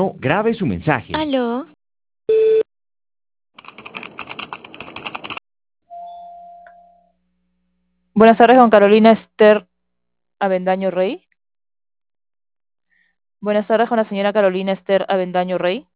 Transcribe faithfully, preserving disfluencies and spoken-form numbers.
No, grabe su mensaje. Aló, Buenas tardes, con Carolina Esther Avendaño Rey. Buenas tardes, con la señora Carolina Esther Avendaño Rey.